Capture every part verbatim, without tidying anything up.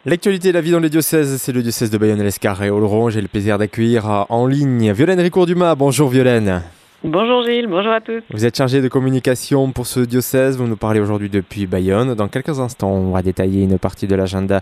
L'actualité de la vie dans les diocèses, c'est le diocèse de Bayonne-Lescar et Oloron. J'ai le plaisir d'accueillir en ligne Violaine Ricourt-Dumas. Bonjour Violaine. Bonjour Gilles, bonjour à tous. Vous êtes chargée de communication pour ce diocèse. Vous nous parlez aujourd'hui depuis Bayonne. Dans quelques instants, on va détailler une partie de l'agenda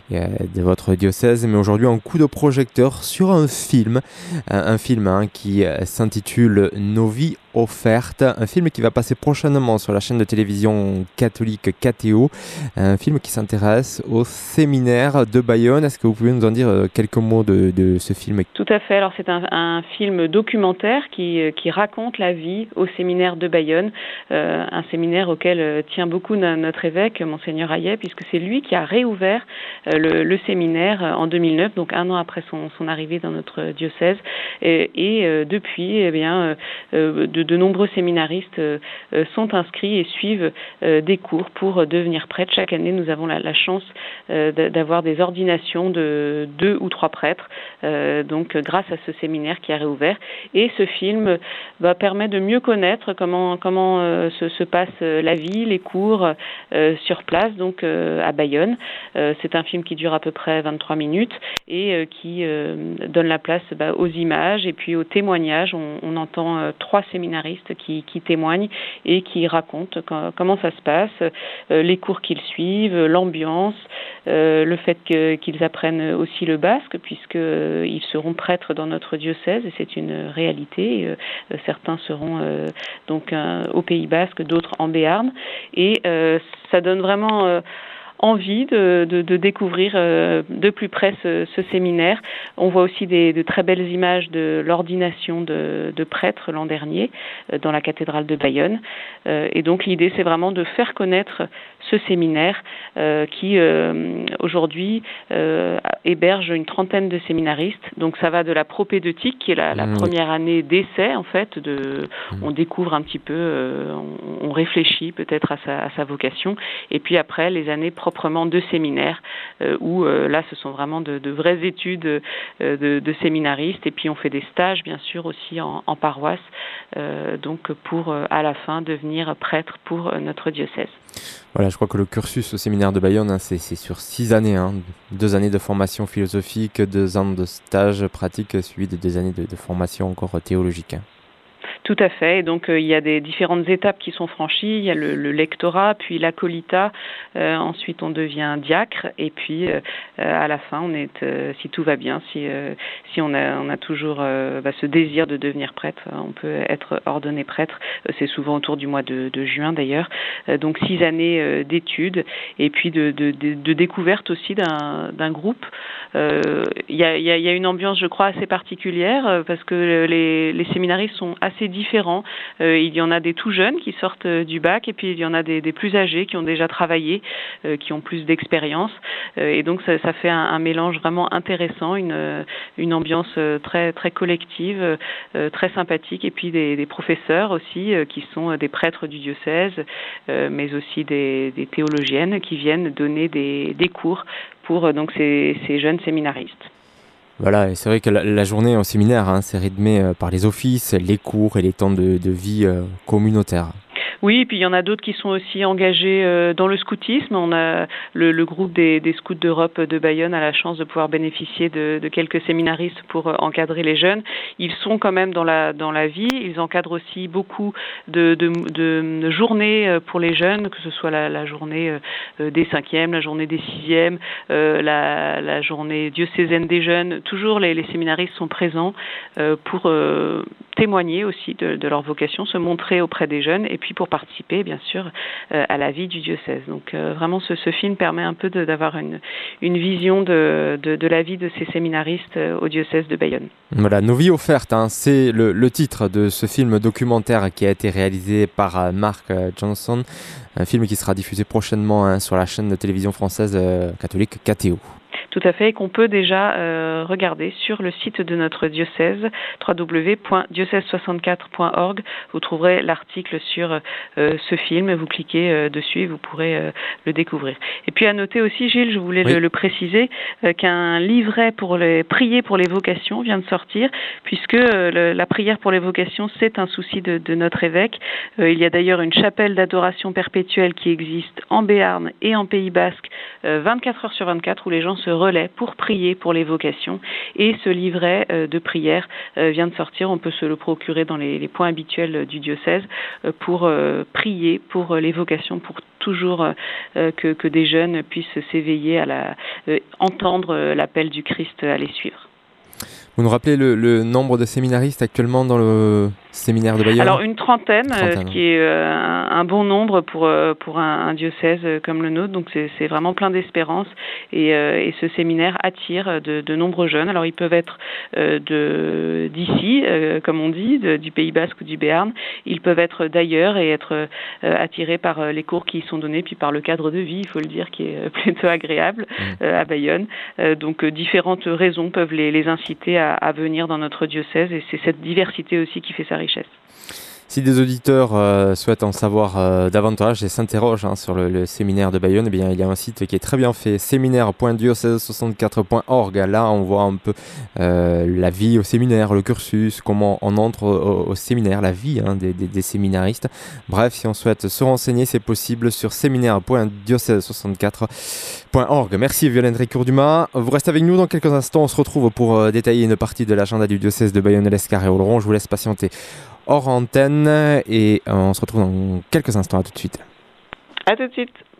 de votre diocèse. Mais aujourd'hui, un coup de projecteur sur un film. Un film hein, qui s'intitule Nos vies offertes. Un film qui va passer prochainement sur la chaîne de télévision catholique K T O. Un film qui s'intéresse au séminaire de Bayonne. Est-ce que vous pouvez nous en dire quelques mots de, de ce film ? Tout à fait. Alors c'est un, un film documentaire qui, qui raconte la vie au séminaire de Bayonne. Euh, un séminaire auquel tient beaucoup notre évêque, Monseigneur Hayet, puisque c'est lui qui a réouvert euh, le, le séminaire en deux mille neuf, donc un an après son, son arrivée dans notre diocèse. Et, et euh, depuis, eh bien, euh, de de nombreux séminaristes euh, sont inscrits et suivent euh, des cours pour devenir prêtres. Chaque année, nous avons la, la chance euh, d'avoir des ordinations de deux ou trois prêtres, euh, donc grâce à ce séminaire qui a réouvert. Et ce film bah, permet de mieux connaître comment, comment euh, se, se passe la vie, les cours euh, sur place, donc euh, à Bayonne. Euh, c'est un film qui dure à peu près vingt-trois minutes et euh, qui euh, donne la place bah, aux images et puis aux témoignages. On, on entend euh, trois séminaristes Qui, qui témoignent et qui racontent quand, comment ça se passe, euh, les cours qu'ils suivent, l'ambiance, euh, le fait que, qu'ils apprennent aussi le basque, puisqu'ils euh, seront prêtres dans notre diocèse, et c'est une réalité. Euh, certains seront euh, donc euh, au Pays Basque, d'autres en Béarn, et euh, ça donne vraiment... Euh, envie de, de, de découvrir euh, de plus près ce, ce séminaire. On voit aussi des, de très belles images de l'ordination de, de prêtres l'an dernier euh, dans la cathédrale de Bayonne. Euh, et donc l'idée, c'est vraiment de faire connaître ce séminaire euh, qui euh, aujourd'hui euh, héberge une trentaine de séminaristes. Donc ça va de la propédeutique, qui est la, la mmh. première année d'essai en fait. De, mmh. On découvre un petit peu, euh, on, on réfléchit peut-être à sa, à sa vocation. Et puis après, les années proprement de séminaires, euh, où euh, là, ce sont vraiment de, de vraies études euh, de, de séminaristes. Et puis, on fait des stages, bien sûr, aussi en, en paroisse, euh, donc pour, euh, à la fin, devenir prêtre pour euh, notre diocèse. Voilà, je crois que le cursus au séminaire de Bayonne, hein, c'est, c'est sur six années. Hein, deux années de formation philosophique, deux ans de stage pratique, suivi de deux années de, de formation encore théologique. Hein. Tout à fait. Et donc, euh, il y a des différentes étapes qui sont franchies. Il y a le, le lectorat, puis l'acolita. Euh, ensuite, on devient diacre. Et puis, euh, à la fin, on est, euh, si tout va bien, si, euh, si on a, on a toujours euh, bah, ce désir de devenir prêtre, on peut être ordonné prêtre. C'est souvent autour du mois de, de juin, d'ailleurs. Euh, donc, six années euh, d'études et puis de, de, de, de découverte aussi d'un, d'un groupe. Euh, il y a, il y a, il y a une ambiance, je crois, assez particulière euh, parce que les, les séminaristes sont assez différents. Euh, il y en a des tout jeunes qui sortent euh, du bac et puis il y en a des, des plus âgés qui ont déjà travaillé, euh, qui ont plus d'expérience. Euh, et donc ça, ça fait un, un mélange vraiment intéressant, une, une ambiance euh, très, très collective, euh, très sympathique. Et puis des, des professeurs aussi euh, qui sont des prêtres du diocèse, euh, mais aussi des, des théologiennes qui viennent donner des, des cours pour euh, donc ces, ces jeunes séminaristes. Voilà, et c'est vrai que la, la journée au séminaire, hein, c'est rythmé euh, par les offices, les cours et les temps de, de vie euh, communautaire. Oui, et puis il y en a d'autres qui sont aussi engagés euh, dans le scoutisme. On a le, le groupe des, des scouts d'Europe de Bayonne a la chance de pouvoir bénéficier de, de quelques séminaristes pour euh, encadrer les jeunes. Ils sont quand même dans la dans la vie. Ils encadrent aussi beaucoup de, de, de, de journées pour les jeunes, que ce soit la, la journée euh, des cinquièmes, la journée des sixièmes, euh, la, la journée diocésaine des jeunes. Toujours les, les séminaristes sont présents euh, pour euh, témoigner aussi de, de leur vocation, se montrer auprès des jeunes et puis pour participer, bien sûr, euh, à la vie du diocèse. Donc, euh, vraiment, ce, ce film permet un peu de, d'avoir une, une vision de, de, de la vie de ces séminaristes euh, au diocèse de Bayonne. Voilà, Nos vies offertes, hein, c'est le, le titre de ce film documentaire qui a été réalisé par euh, Mark Johnson, un film qui sera diffusé prochainement hein, sur la chaîne de télévision française euh, catholique K T O. Tout à fait, et qu'on peut déjà euh, regarder sur le site de notre diocèse, w w w point diocèse soixante-quatre point org. Vous trouverez l'article sur euh, ce film, vous cliquez euh, dessus et vous pourrez euh, le découvrir. Et puis à noter aussi, Gilles, je voulais oui. le, le préciser, euh, qu'un livret pour les prier pour les vocations vient de sortir, puisque euh, le, la prière pour les vocations, c'est un souci de, de notre évêque. Euh, il y a d'ailleurs une chapelle d'adoration perpétuelle qui existe en Béarn et en Pays Basque, euh, vingt-quatre heures sur vingt-quatre, où les gens se relaient pour prier pour les vocations. Et ce livret euh, de prière euh, vient de sortir. On peut se le procurer dans les, les points habituels du diocèse euh, pour euh, prier pour euh, les vocations, pour toujours euh, que, que des jeunes puissent s'éveiller à la, euh, entendre euh, l'appel du Christ à les suivre. Vous nous rappelez le, le nombre de séminaristes actuellement dans le séminaire de Bayonne ? Alors une trentaine, trentaine. Euh, ce qui est euh, un, un bon nombre pour, euh, pour un, un diocèse comme le nôtre. Donc c'est, c'est vraiment plein d'espérance. Et, euh, et ce séminaire attire de, de nombreux jeunes. Alors ils peuvent être euh, de, d'ici, euh, comme on dit, de, du Pays Basque ou du Béarn. Ils peuvent être d'ailleurs et être euh, attirés par euh, les cours qui y sont donnés, puis par le cadre de vie, il faut le dire, qui est plutôt agréable mmh. euh, à Bayonne. Euh, donc euh, différentes raisons peuvent les, les inciter à à venir dans notre diocèse, et c'est cette diversité aussi qui fait sa richesse. Si des auditeurs euh, souhaitent en savoir euh, davantage et s'interrogent hein, sur le, le séminaire de Bayonne, eh bien, il y a un site qui est très bien fait, séminaire point diocèse soixante-quatre point org. Là, on voit un peu euh, la vie au séminaire, le cursus, comment on entre au, au séminaire, la vie hein, des, des, des séminaristes. Bref, si on souhaite se renseigner, c'est possible sur séminaire point diocèse soixante-quatre point org. Merci Violaine Ricoeur-Dumas. Vous restez avec nous dans quelques instants. On se retrouve pour euh, détailler une partie de l'agenda du diocèse de Bayonne-l'Escar et Oloron. Je vous laisse patienter hors antenne et on se retrouve dans quelques instants. À tout de suite. À tout de suite.